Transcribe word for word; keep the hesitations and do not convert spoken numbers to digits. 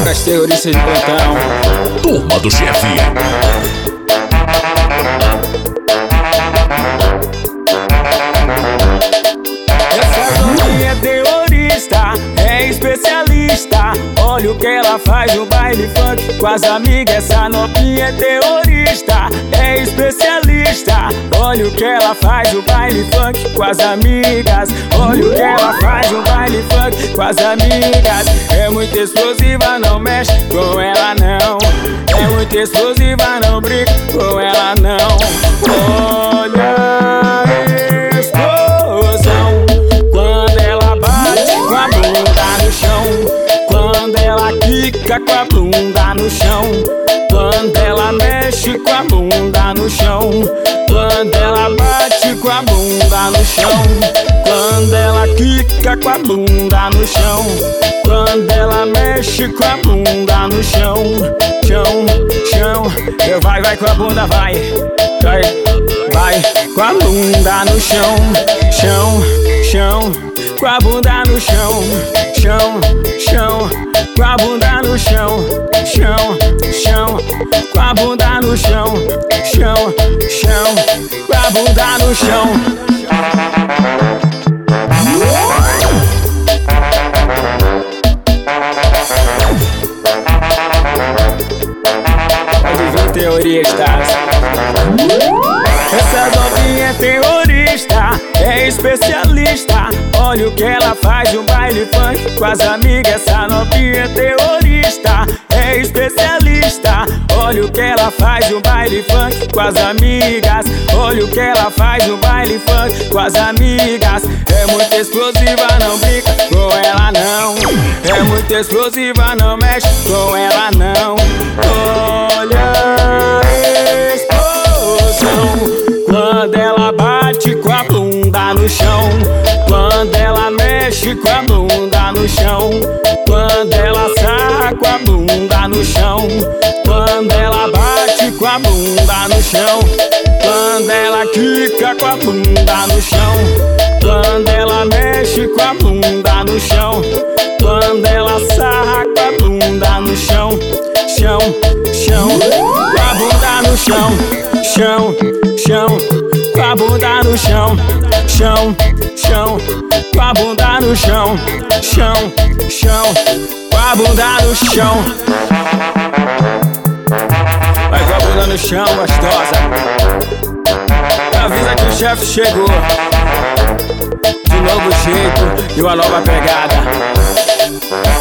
para as terroristas de plantão. Turma do Chefe. Essa novinha é terrorista, é especialista. Olha o que ela faz no baile funk com as amigas. Essa novinha é terrorista, é especialista. Olha o que ela faz no baile funk com as amigas. Olha o que ela faz no baile funk com as amigas. É muito explosiva, não mexe com ela não. É muito explosiva, não brinca com ela não. Olha a explosão quando ela bate com a bunda no chão. Quando ela quica com a bunda no chão. Quando ela mexe com a bunda no chão. Quando ela bate com a bunda no chão. Quando ela quica com a bunda no chão. Quando ela mexe com a bunda no chão. Chão, chão, eu vai, vai com a bunda, vai. Vai, vai com a bunda no chão. Chão, chão, com a bunda no chão. Chão, chão, com a bunda no chão. Chão, chão, com a bunda no chão. Chão, chão, com a bunda no chão. Terroristas. Essa novinha é terrorista, é especialista. Olha o que ela faz no baile funk com as amigas. Essa novinha é terrorista, é especialista. Olha o que ela faz no baile funk com as amigas. Olha o que ela faz no baile funk com as amigas. É muito explosiva, não brinca com ela não. É muito explosiva, não mexe com ela não. Olha a explosão quando ela bate com a bunda no chão. Quando ela mexe com a bunda no chão. Quando ela sarra com a bunda no chão. Quando ela bate com a bunda no chão. Quando ela quica com a bunda no chão. Quando ela mexe com a bunda no chão. Quando ela sarra com a bunda no chão. Chão, chão, com a bunda no chão. Chão, chão, com a bunda no chão. Chão, chão, com a bunda no chão. Chão, chão, com a bunda no chão. Vai com a bunda no chão, gostosa. Avisa que o chefe chegou. De novo jeito e uma nova pegada.